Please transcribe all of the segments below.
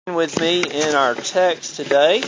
With me in our text today.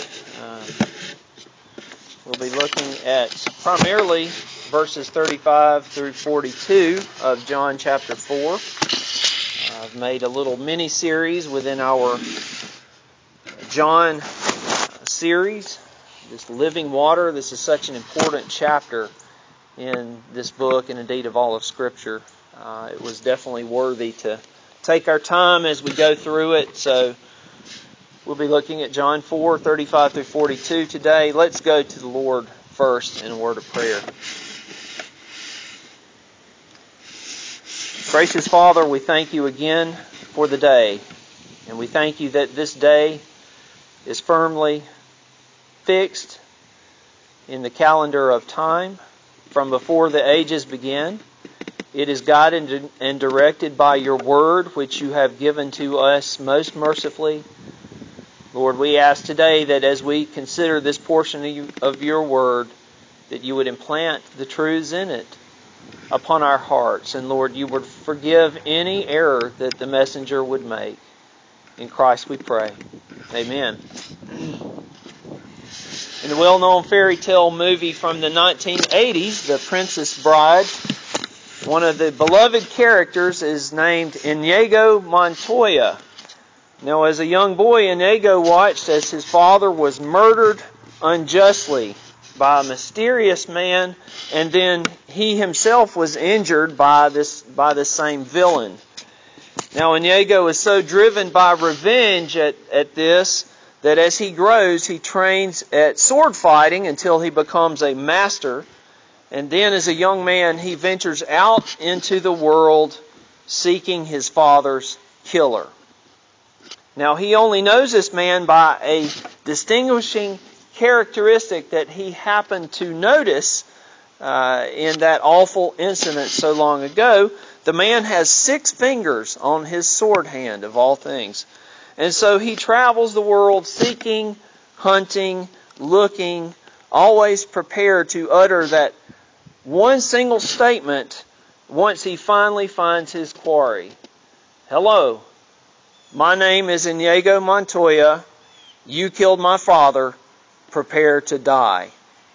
We'll be looking at primarily verses 35 through 42 of John chapter 4. I've made a little mini-series within our John series, this Living Water. This is such an important chapter in this book and indeed of all of Scripture. It was definitely worthy to take our time as we go through it. So we'll be looking at John 4, 35 through 42 today. Let's go to the Lord first in a word of prayer. Gracious Father, we thank you again for the day. And we thank you that this day is firmly fixed in the calendar of time from before the ages began. It is guided and directed by your word, which you have given to us most mercifully. Lord, we ask today that as we consider this portion of your word, that you would implant the truths in it upon our hearts. And Lord, you would forgive any error that the messenger would make. In Christ we pray. Amen. In the well-known fairy tale movie from the 1980s, The Princess Bride, one of the beloved characters is named Inigo Montoya. Now, as a young boy, Inigo watched as his father was murdered unjustly by a mysterious man, and then he himself was injured by the same villain. Now, Inigo is so driven by revenge at this that as he grows, he trains at sword fighting until he becomes a master. And then as a young man, he ventures out into the world seeking his father's killer. Now, he only knows this man by a distinguishing characteristic that he happened to notice in that awful incident so long ago. The man has 6 fingers on his sword hand, of all things. And so he travels the world seeking, hunting, looking, always prepared to utter that one single statement once he finally finds his quarry. Hello. My name is Inigo Montoya. You killed my father. Prepare to die.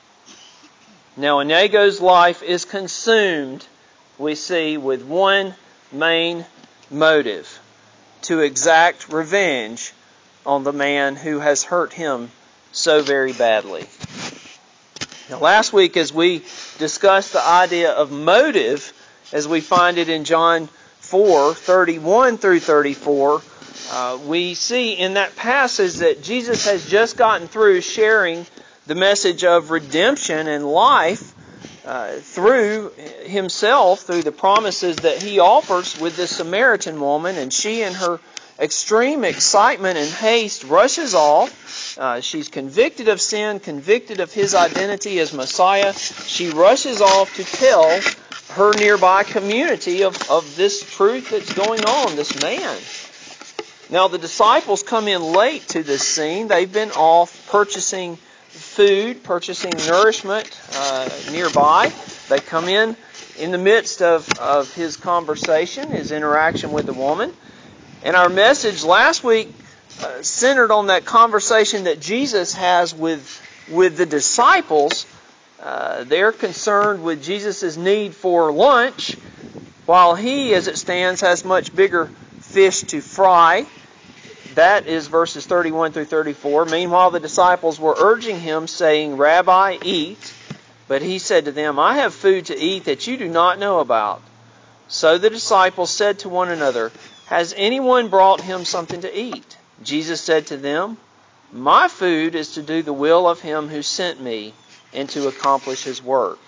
Now, Inigo's life is consumed, we see, with one main motive: to exact revenge on the man who has hurt him so very badly. Now, last week, as we discussed the idea of motive, as we find it in John 4, 31 through 34, we see in that passage that Jesus has just gotten through sharing the message of redemption and life through himself, through the promises that he offers with this Samaritan woman, and she, in her extreme excitement and haste, rushes off. She's convicted of sin, convicted of his identity as Messiah. She rushes off to tell her nearby community of this truth that's going on, this man. Now, the disciples come in late to this scene. They've been off purchasing food, purchasing nourishment nearby. They come in the midst of his conversation, his interaction with the woman. And our message last week centered on that conversation that Jesus has with the disciples. They're concerned with Jesus' need for lunch, while he, as it stands, has much bigger fish to fry. That is verses 31 through 34. Meanwhile, the disciples were urging him, saying, Rabbi, eat. But he said to them, I have food to eat that you do not know about. So the disciples said to one another, Has anyone brought him something to eat? Jesus said to them, My food is to do the will of him who sent me and to accomplish his work.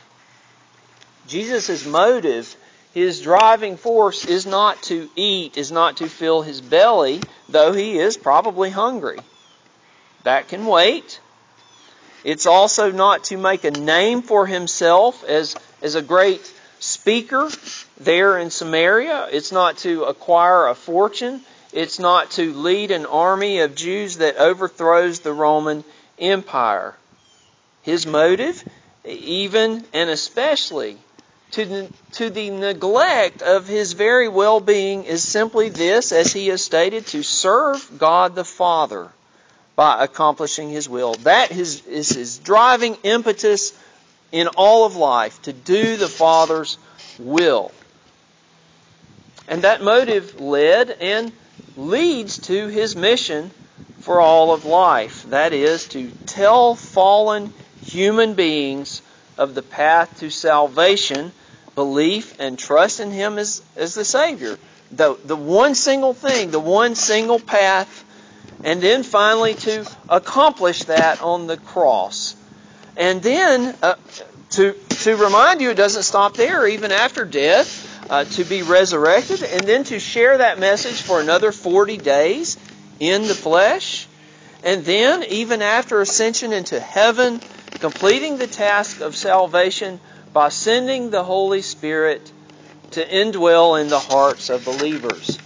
Jesus' motive, his driving force, is not to eat, is not to fill his belly, though he is probably hungry. That can wait. It's also not to make a name for himself as a great speaker there in Samaria. It's not to acquire a fortune. It's not to lead an army of Jews that overthrows the Roman Empire. His motive, even and especially, to the neglect of his very well-being is simply this, as he has stated, to serve God the Father by accomplishing his will. That is his driving impetus in all of life, to do the Father's will. And that motive led and leads to his mission for all of life. That is, to tell fallen human beings of the path to salvation, belief and trust in him as the Savior. The one single thing, the one single path, and then finally to accomplish that on the cross. And then, to remind you, it doesn't stop there. Even after death, to be resurrected, and then to share that message for another 40 days in the flesh. And then, even after ascension into heaven, completing the task of salvation by sending the Holy Spirit to indwell in the hearts of believers.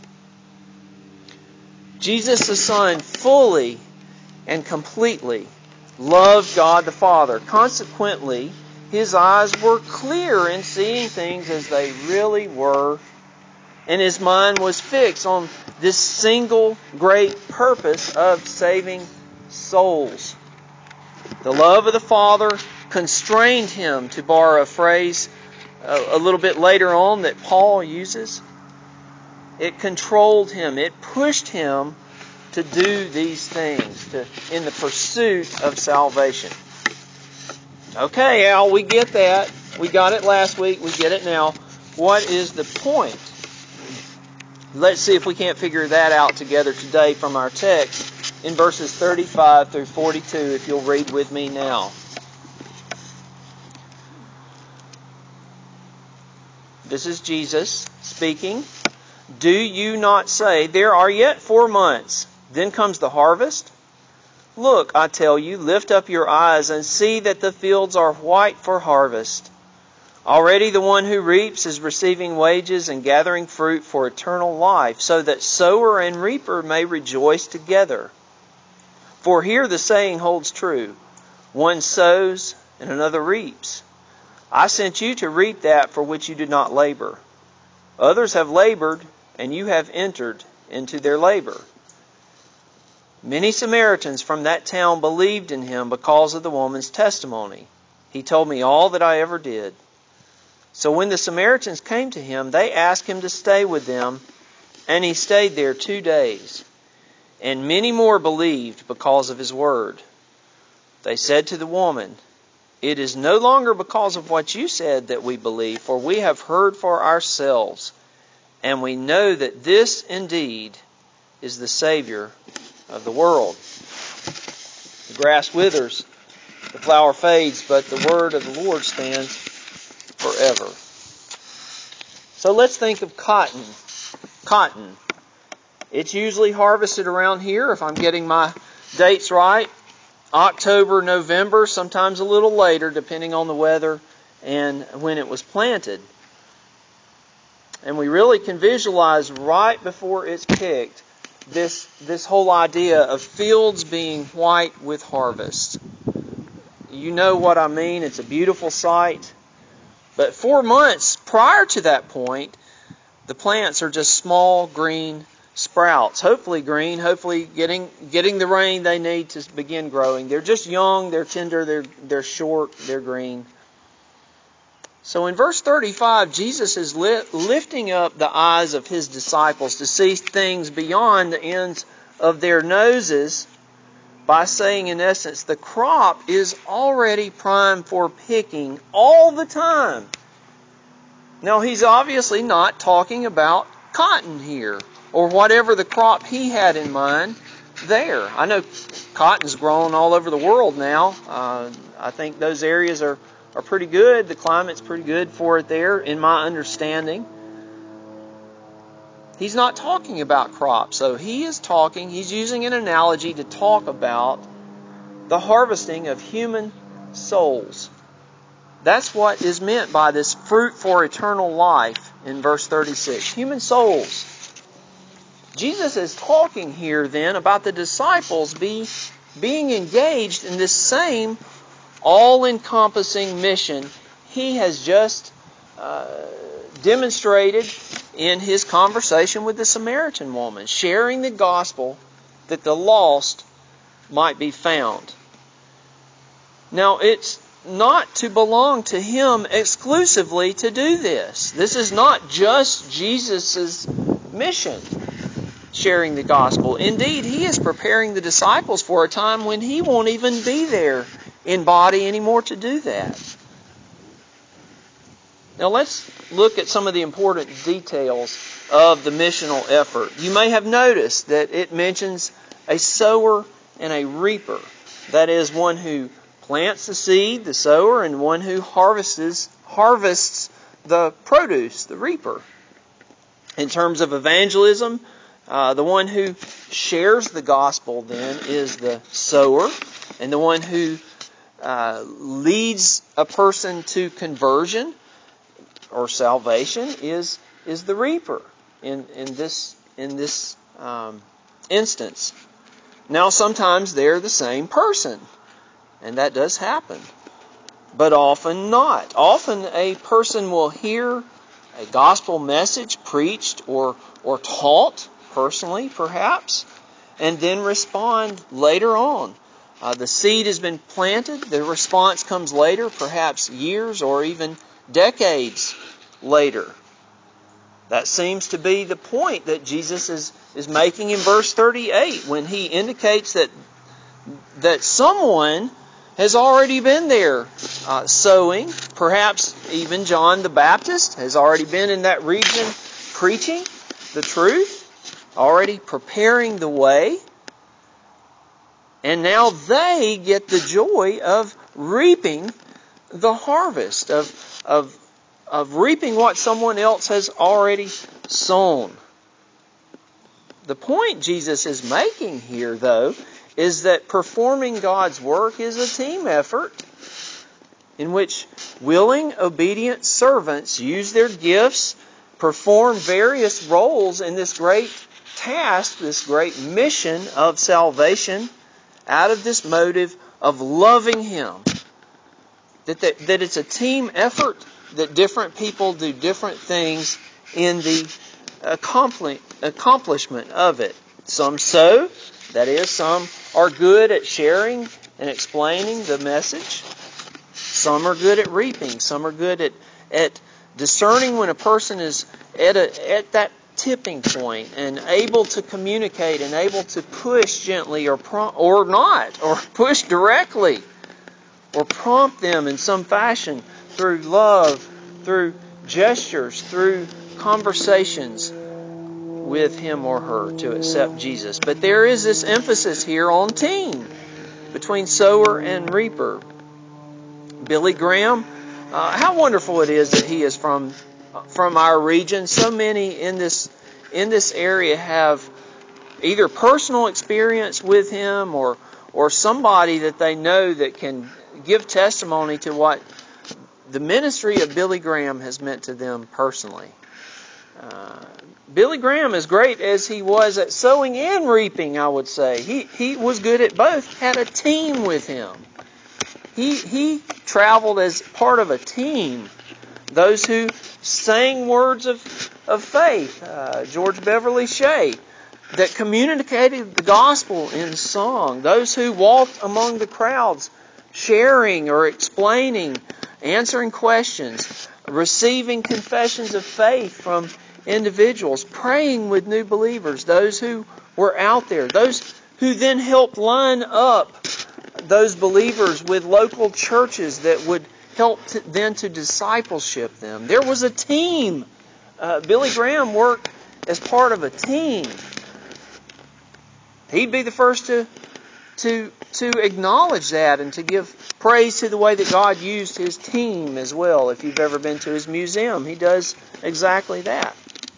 Jesus the Son fully and completely loved God the Father. Consequently, his eyes were clear in seeing things as they really were, and his mind was fixed on this single great purpose of saving souls. The love of the Father constrained him, to borrow a phrase a little bit later on that Paul uses. It controlled him. It pushed him to do these things in the pursuit of salvation. Okay, Al, we get that. We got it last week. We get it now. What is the point? Let's see if we can't figure that out together today from our text in verses 35 through 42, if you'll read with me now. This is Jesus speaking. Do you not say, there are yet 4 months, then comes the harvest? Look, I tell you, lift up your eyes and see that the fields are white for harvest. Already the one who reaps is receiving wages and gathering fruit for eternal life, so that sower and reaper may rejoice together. For here the saying holds true, one sows and another reaps. I sent you to reap that for which you did not labor. Others have labored, and you have entered into their labor. Many Samaritans from that town believed in him because of the woman's testimony. He told me all that I ever did. So when the Samaritans came to him, they asked him to stay with them, and he stayed there 2 days. And many more believed because of his word. They said to the woman, it is no longer because of what you said that we believe, for we have heard for ourselves, and we know that this indeed is the Savior of the world. The grass withers, the flower fades, but the word of the Lord stands forever. So let's think of cotton. Cotton. It's usually harvested around here, if I'm getting my dates right, October, November, sometimes a little later, depending on the weather and when it was planted. And we really can visualize right before it's picked this whole idea of fields being white with harvest. You know what I mean. It's a beautiful sight. But 4 months prior to that point, the plants are just small green sprouts. Hopefully green, hopefully getting the rain they need to begin growing. They're just young, they're tender, they're short, they're green. So in verse 35, Jesus is lifting up the eyes of his disciples to see things beyond the ends of their noses by saying, in essence, the crop is already prime for picking all the time. Now, he's obviously not talking about cotton here, or whatever the crop he had in mind there. I know cotton's grown all over the world now. I think those areas are pretty good. The climate's pretty good for it there, in my understanding. He's not talking about crops, so he's using an analogy to talk about the harvesting of human souls. That's what is meant by this fruit for eternal life in verse 36. Human souls. Jesus is talking here then about the disciples being engaged in this same all-encompassing mission he has just demonstrated in his conversation with the Samaritan woman, sharing the gospel that the lost might be found. Now, it's not to belong to him exclusively to do this. This is not just Jesus' mission, sharing the gospel. Indeed, he is preparing the disciples for a time when he won't even be there in body anymore to do that. Now let's look at some of the important details of the missional effort. You may have noticed that it mentions a sower and a reaper. That is, one who plants the seed, the sower, and one who harvests the produce, the reaper. In terms of evangelism, the one who shares the gospel then is the sower, and the one who leads a person to conversion or salvation is the reaper in this instance. Now, sometimes they're the same person, and that does happen, but often not. Often a person will hear a gospel message preached or taught personally, perhaps, and then respond later on. The seed has been planted. The response comes later, perhaps years or even decades later. That seems to be the point that Jesus is making in verse 38 when he indicates that someone has already been there sowing. Perhaps even John the Baptist has already been in that region preaching the truth, already preparing the way. And now they get the joy of reaping the harvest, of reaping what someone else has already sown. The point Jesus is making here, though, is that performing God's work is a team effort in which willing, obedient servants use their gifts, perform various roles in this great task, this great mission of salvation, out of this motive of loving Him. That it's a team effort, that different people do different things in the accomplishment of it. Some sow, that is, some are good at sharing and explaining the message. Some are good at reaping. Some are good at discerning when a person is at that tipping point and able to communicate and able to push gently or not, or push directly, or prompt them in some fashion through love, through gestures, through conversations with him or her to accept Jesus. But there is this emphasis here on team between sower and reaper. Billy Graham, how wonderful it is that he is from our region. So many in this area have either personal experience with him or somebody that they know that can give testimony to what the ministry of Billy Graham has meant to them personally. Billy Graham, as great as he was at sowing and reaping, I would say, he was good at both, had a team with him. He traveled as part of a team. Those who sang words of faith, George Beverly Shea, that communicated the gospel in song. Those who walked among the crowds, sharing or explaining, answering questions, receiving confessions of faith from individuals, praying with new believers. Those who were out there. Those who then helped line up those believers with local churches that would help then to discipleship them. There was a team. Billy Graham worked as part of a team. He'd be the first to acknowledge that and to give praise to the way that God used his team as well. If you've ever been to his museum, he does exactly that.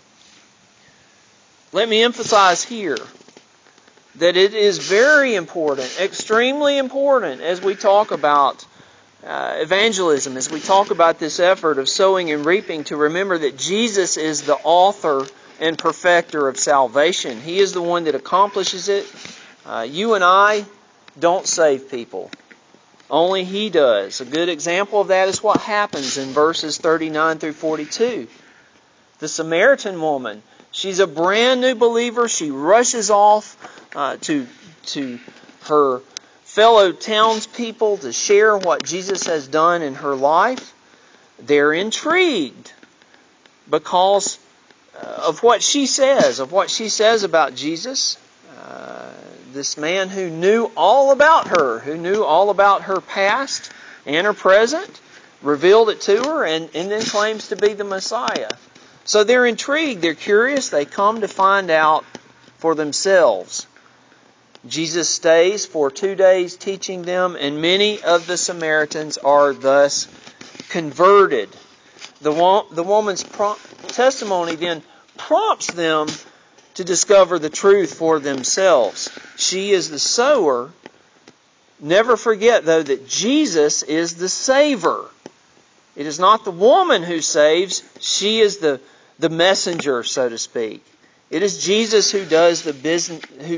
Let me emphasize here that it is very important, extremely important, as we talk about evangelism, as we talk about this effort of sowing and reaping, to remember that Jesus is the author and perfecter of salvation. He is the one that accomplishes it. You and I don't save people. Only He does. A good example of that is what happens in verses 39 through 42. The Samaritan woman, she's a brand new believer. She rushes off to her fellow townspeople to share what Jesus has done in her life. They're intrigued because of what she says about Jesus. This man who knew all about her, who knew all about her past and her present, revealed it to her and then claims to be the Messiah. So they're intrigued, they're curious, they come to find out for themselves. Jesus stays for 2 days teaching them, and many of the Samaritans are thus converted. The woman's testimony then prompts them to discover the truth for themselves. She is the sower. Never forget, though, that Jesus is the saver. It is not the woman who saves. She is the messenger, so to speak. It is Jesus who does the business, who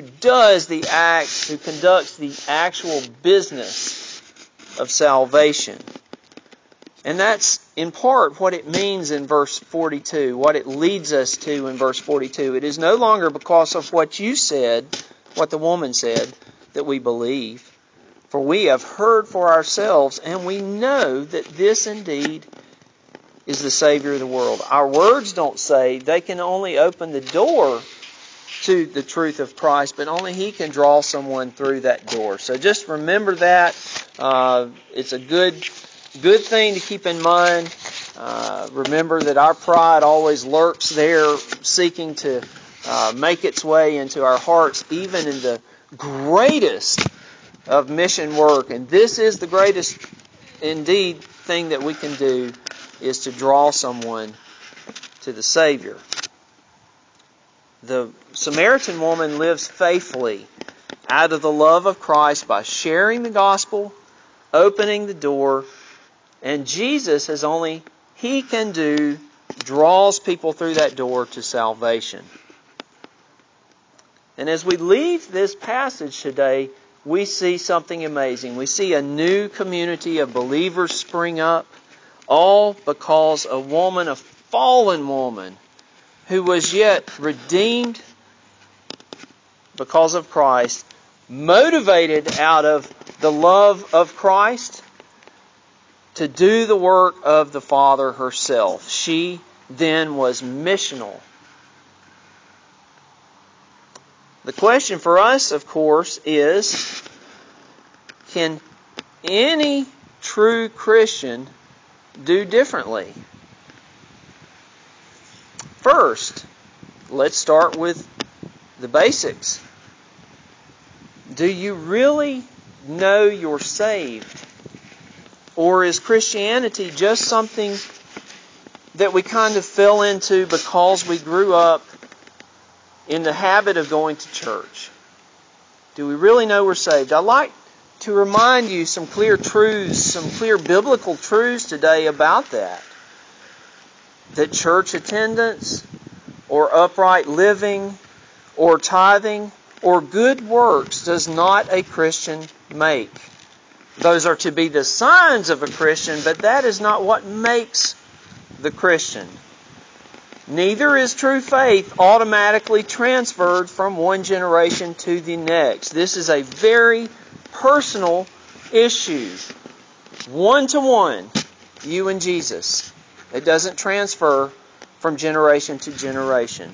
conducts the actual business of salvation. And that's in part what it means in verse 42, what it leads us to in verse 42. It is no longer because of what you said, what the woman said, that we believe. For we have heard for ourselves, and we know that this indeed is the Savior of the world. Our words don't say. They can only open the door to the truth of Christ, but only He can draw someone through that door. So just remember that. It's a good thing to keep in mind. Remember that our pride always lurks there, seeking to make its way into our hearts, even in the greatest of mission work. And this is the greatest, indeed, thing that we can do, is to draw someone to the Savior. The Samaritan woman lives faithfully out of the love of Christ by sharing the gospel, opening the door, and Jesus, as only He can do, draws people through that door to salvation. And as we leave this passage today, we see something amazing. We see a new community of believers spring up, all because a woman, a fallen woman, who was yet redeemed because of Christ, motivated out of the love of Christ, to do the work of the Father herself. She then was missional. The question for us, of course, is, can any true Christian do differently? First, let's start with the basics. Do you really know you're saved? Or is Christianity just something that we kind of fell into because we grew up in the habit of going to church? Do we really know we're saved? I'd like to remind you some clear truths, some clear biblical truths today about that. That church attendance, or upright living, or tithing, or good works does not a Christian make. Those are to be the signs of a Christian, but that is not what makes the Christian. Neither is true faith automatically transferred from one generation to the next. This is a very personal issue. One-to-one, you and Jesus. It doesn't transfer from generation to generation.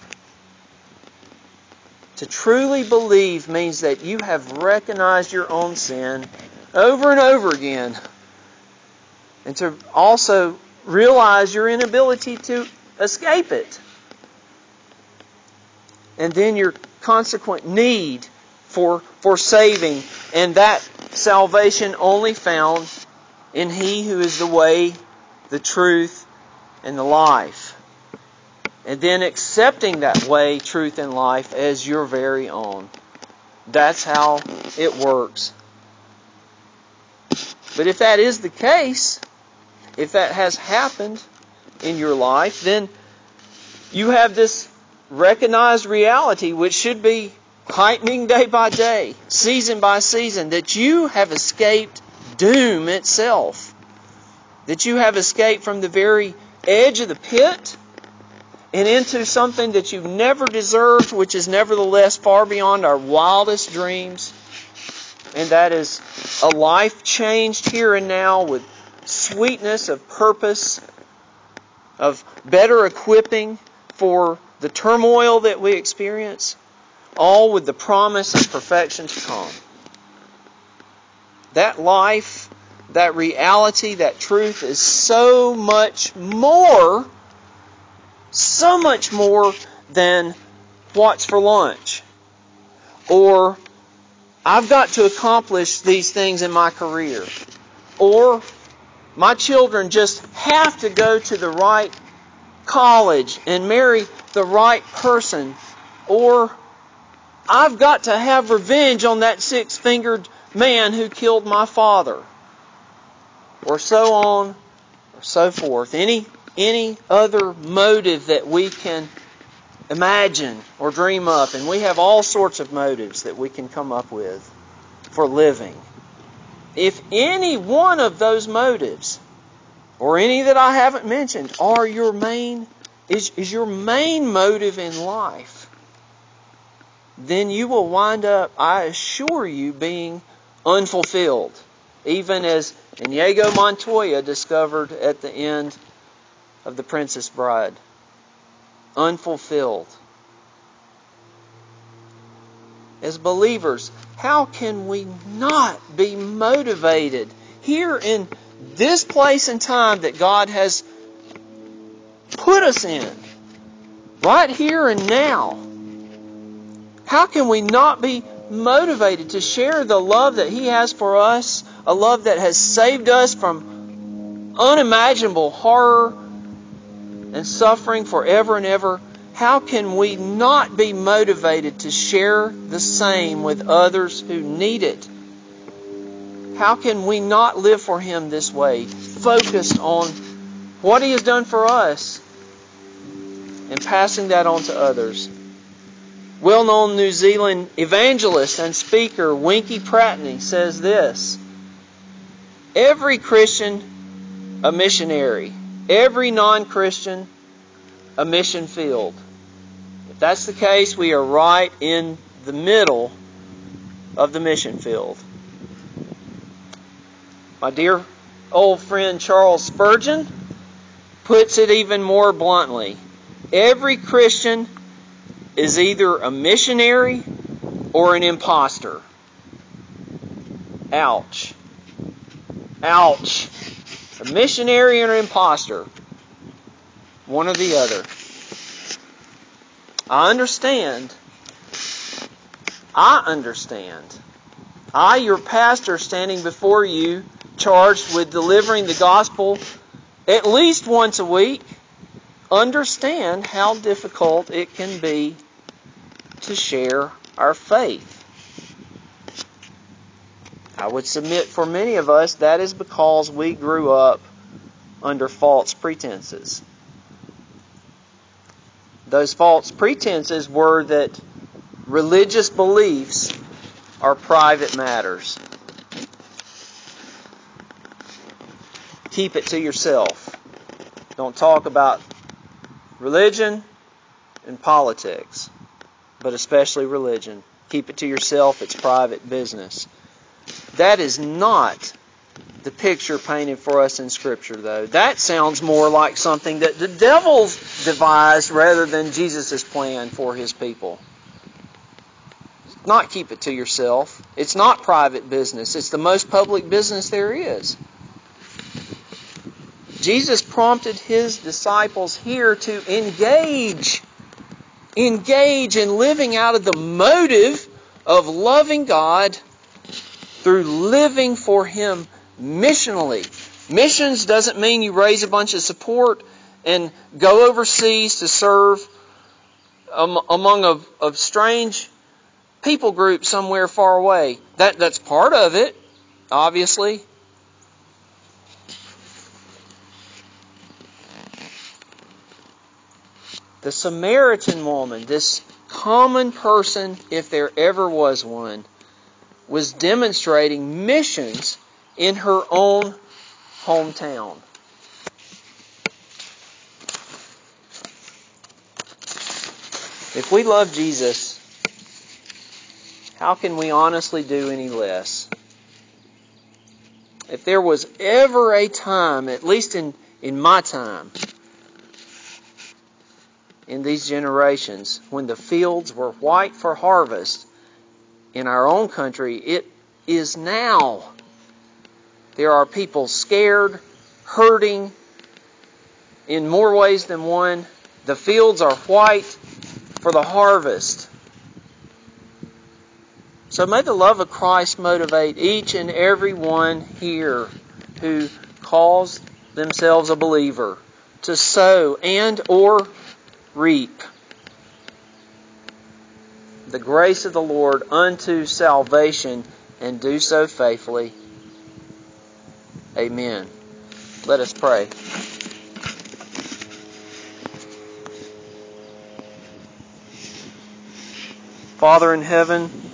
To truly believe means that you have recognized your own sin over and over again, and to also realize your inability to escape it, and then your consequent need for saving, and that salvation only found in He who is the way, the truth, and the life. And then accepting that way, truth, and life as your very own. That's how it works. But if that is the case, if that has happened in your life, then you have this recognized reality, which should be heightening day by day, season by season, that you have escaped doom itself. That you have escaped from the very edge of the pit and into something that you've never deserved, which is nevertheless far beyond our wildest dreams. And that is a life changed here and now with sweetness of purpose, of better equipping for the turmoil that we experience, all with the promise of perfection to come. That life, that reality, that truth is so much more than what's for lunch. Or I've got to accomplish these things in my career. Or my children just have to go to the right college and marry the right person. Or I've got to have revenge on that six-fingered man who killed my father. Or so on, or so forth. Any other motive that we can imagine or dream up. And we have all sorts of motives that we can come up with for living. If any one of those motives, or any that I haven't mentioned, are your main motive in life, then you will wind up, I assure you, being unfulfilled. Even as Inigo Montoya discovered at the end of The Princess Bride. Unfulfilled. As believers, how can we not be motivated here in this place and time that God has put us in, right here and now? How can we not be motivated to share the love that He has for us, a love that has saved us from unimaginable horror and suffering forever and ever? How can we not be motivated to share the same with others who need it? How can we not live for Him this way, focused on what He has done for us and passing that on to others? Well-known New Zealand evangelist and speaker Winkie Pratney says this: every Christian a missionary, every non-Christian a mission field. If that's the case, we are right in the middle of the mission field. My dear old friend Charles Spurgeon puts it even more bluntly. Every Christian is either a missionary or an imposter. Ouch. Ouch. A missionary or an imposter. One or the other. I understand. I, your pastor, standing before you, charged with delivering the gospel at least once a week, understand how difficult it can be to share our faith. I would submit for many of us that is because we grew up under false pretenses. Those false pretenses were that religious beliefs are private matters. Keep it to yourself. Don't talk about religion and politics, but especially religion. Keep it to yourself. It's private business. That is not the picture painted for us in Scripture, though. That sounds more like something that the devil's devised rather than Jesus' plan for His people. Not keep it to yourself. It's not private business. It's the most public business there is. Jesus prompted His disciples here to engage in living out of the motive of loving God through living for Him missionally. Missions doesn't mean you raise a bunch of support and go overseas to serve among a strange people group somewhere far away. That's part of it, obviously. The Samaritan woman, this common person, if there ever was one, was demonstrating missions in her own hometown. If we love Jesus, how can we honestly do any less? If there was ever a time, at least in my time, in these generations, when the fields were white for harvest in our own country, it is now. There are people scared, hurting in more ways than one. The fields are white for the harvest. So may the love of Christ motivate each and every one here who calls themselves a believer to sow and or reap the grace of the Lord unto salvation, and do so faithfully. Amen. Let us pray. Father in heaven,